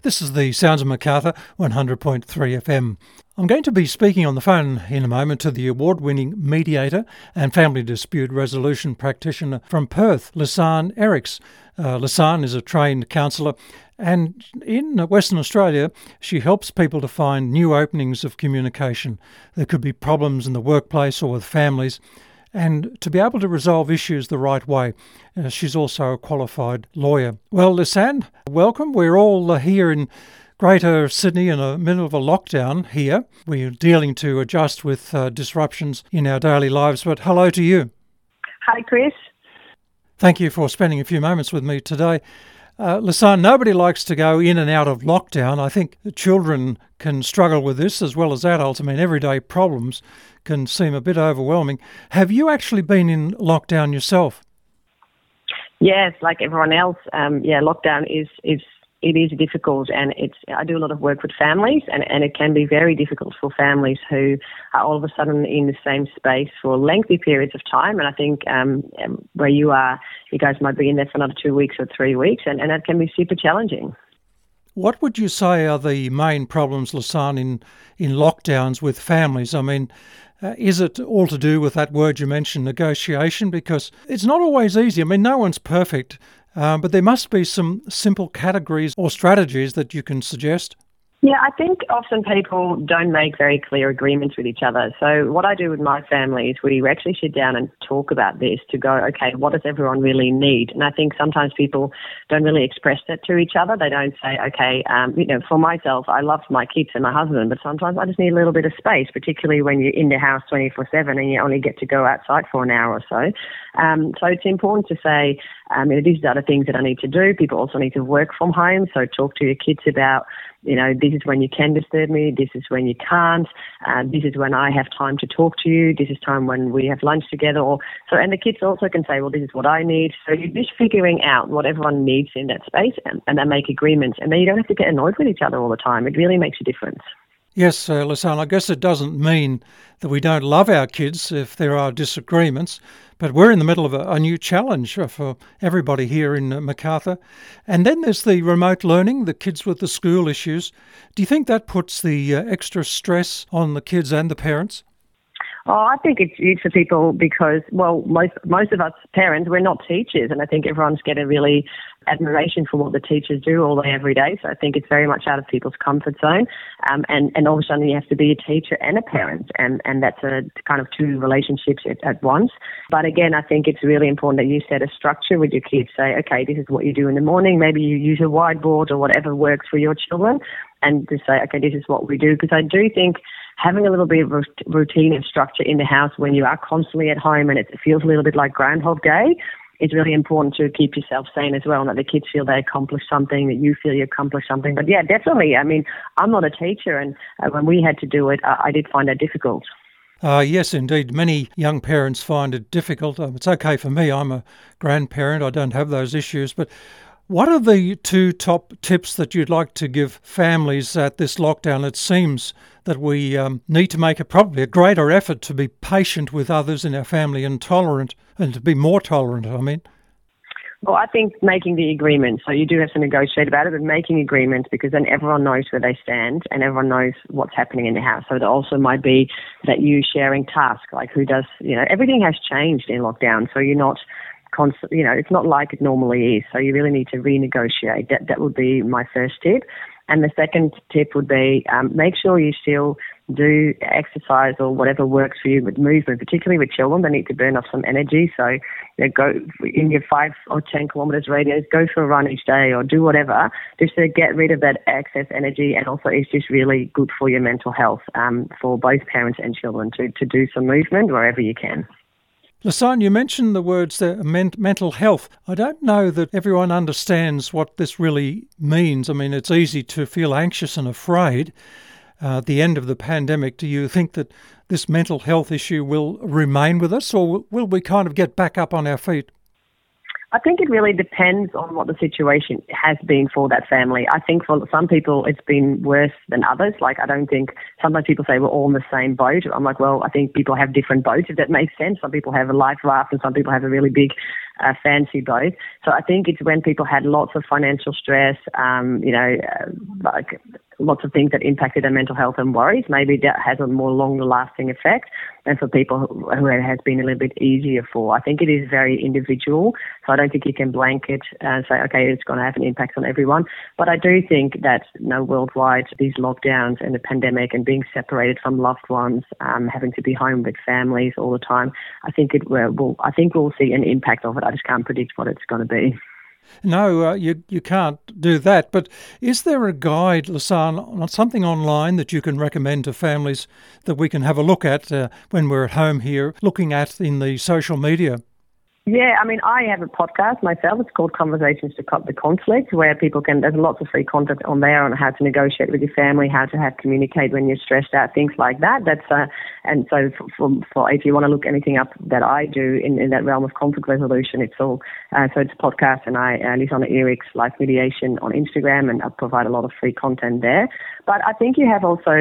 This is the Sounds of Macarthur, 100.3 FM. I'm going to be speaking on the phone in a moment to the award-winning mediator and family dispute resolution practitioner from Perth, Lisanne Eriks. Lisanne is a trained counsellor, and in Western Australia, she helps people to find new openings of communication. There could be problems in the workplace or with families, and to be able to resolve issues the right way. She's also a qualified lawyer. Well, Lisanne, welcome. We're all here in Greater Sydney in the middle of a lockdown here. We're dealing to adjust with disruptions in our daily lives, but hello to you. Hi, Chris. Thank you for spending a few moments with me today. Lisanne, nobody likes to go in and out of lockdown. I think the children can struggle with this as well as adults. I mean, everyday problems can seem a bit overwhelming. Have you actually been in lockdown yourself? Yes, like everyone else. Lockdown is difficult, and I do a lot of work with families, and it can be very difficult for families who are all of a sudden in the same space for lengthy periods of time. And I think where you are, you guys might be in there for another 2 weeks or 3 weeks, and that can be super challenging. What would you say are the main problems, Lisanne, in lockdowns with families? I mean, is it all to do with that word you mentioned, negotiation? Because it's not always easy. I mean, no one's perfect. But there must be some simple categories or strategies that you can suggest. Yeah, I think often people don't make very clear agreements with each other. So what I do with my family is we actually sit down and talk about this to go, okay, what does everyone really need? And I think sometimes people don't really express that to each other. They don't say, okay, for myself, I love my kids and my husband, but sometimes I just need a little bit of space, particularly when you're in the house 24/7 and you only get to go outside for an hour or so. So it's important to say, these are the things that I need to do. People also need to work from home. So talk to your kids about, this is when you can disturb me, this is when you can't, this is when I have time to talk to you, this is time when we have lunch together. And the kids also can say, well, this is what I need. So you're just figuring out what everyone needs in that space and then make agreements. And then you don't have to get annoyed with each other all the time. It really makes a difference. Yes, Lisanne, I guess it doesn't mean that we don't love our kids if there are disagreements, but we're in the middle of a new challenge for everybody here in Macarthur. And then there's the remote learning, the kids with the school issues. Do you think that puts the extra stress on the kids and the parents? Oh, I think it's huge for people because, well, most of us parents, we're not teachers, and I think everyone's getting really admiration for what the teachers do all day, every day. So I think it's very much out of people's comfort zone. And all of a sudden you have to be a teacher and a parent, and that's a kind of two relationships at once. But again, I think it's really important that you set a structure with your kids. Say, okay, this is what you do in the morning. Maybe you use a whiteboard or whatever works for your children, and just say, okay, this is what we do. Because I do think having a little bit of routine and structure in the house when you are constantly at home and it feels a little bit like Groundhog Day, it's really important to keep yourself sane as well, and that the kids feel they accomplished something, that you feel you accomplished something. But yeah, definitely. I mean, I'm not a teacher, and when we had to do it, I did find that difficult. Yes, indeed. Many young parents find it difficult. It's okay for me. I'm a grandparent. I don't have those issues. But what are the two top tips that you'd like to give families at this lockdown? It seems that we need to make probably a greater effort to be patient with others in our family and tolerant, and to be more tolerant, I mean. Well, I think making the agreement, so you do have to negotiate about it, but making agreements, because then everyone knows where they stand and everyone knows what's happening in the house. So it also might be that you sharing tasks, like who does, everything has changed in lockdown, so you're not constant, it's not like it normally is. So you really need to renegotiate. That would be my first tip. And the second tip would be make sure you still do exercise or whatever works for you with movement, particularly with children. They need to burn off some energy. So go in your 5 or 10 kilometres radius, go for a run each day or do whatever, just to get rid of that excess energy. And also it's just really good for your mental health for both parents and children to do some movement wherever you can. Lisanne, you mentioned the words there, mental health. I don't know that everyone understands what this really means. I mean, it's easy to feel anxious and afraid at the end of the pandemic. Do you think that this mental health issue will remain with us, or will we kind of get back up on our feet? I think it really depends on what the situation has been for that family. I think for some people it's been worse than others. Like, I don't think, sometimes people say we're all in the same boat. I'm like, well, I think people have different boats, if that makes sense. Some people have a life raft and some people have a really big fancy boat. So I think it's when people had lots of financial stress, like lots of things that impacted their mental health and worries. Maybe that has a more longer-lasting effect. And for people who it has been a little bit easier for, I think it is very individual. So I don't think you can blanket and say, okay, it's going to have an impact on everyone. But I do think that, worldwide, these lockdowns and the pandemic and being separated from loved ones, having to be home with families all the time, I think we'll see an impact of it. I just can't predict what it's going to be. No, you can't do that. But is there a guide, Lisanne, something online that you can recommend to families that we can have a look at when we're at home here, looking at in the social media? Yeah, I mean, I have a podcast myself. It's called Conversations to Cut the Conflict, where people can, there's lots of free content on there on how to negotiate with your family, how to communicate when you're stressed out, things like that. And so for if you want to look anything up that I do in that realm of conflict resolution, it's all, so it's a podcast, and Lisanne Eriks Life Mediation on Instagram, and I provide a lot of free content there. But I think you have also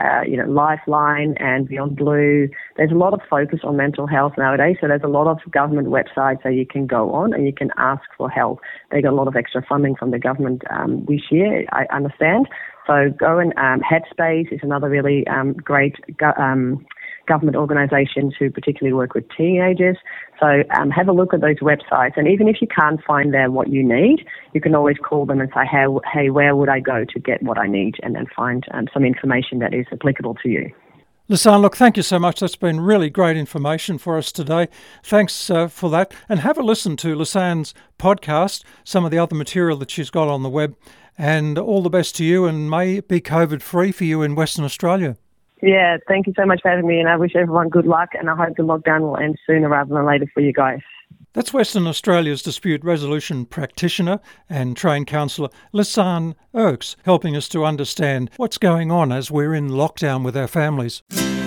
Lifeline and Beyond Blue. There's a lot of focus on mental health nowadays. So there's a lot of government websites that you can go on and you can ask for help. They got a lot of extra funding from the government this year, I understand. So go and Headspace is another really great government organisations who particularly work with teenagers. So have a look at those websites, and even if you can't find there what you need, you can always call them and say, hey, where would I go to get what I need, and then find some information that is applicable to you. Lisanne, look, thank you so much. That's been really great information for us today. Thanks for that. And have a listen to Lisanne's podcast, some of the other material that she's got on the web. And all the best to you, and may it be COVID-free for you in Western Australia. Yeah, thank you so much for having me, and I wish everyone good luck, and I hope the lockdown will end sooner rather than later for you guys. That's Western Australia's dispute resolution practitioner and trained counsellor Lisanne Eriks, helping us to understand what's going on as we're in lockdown with our families.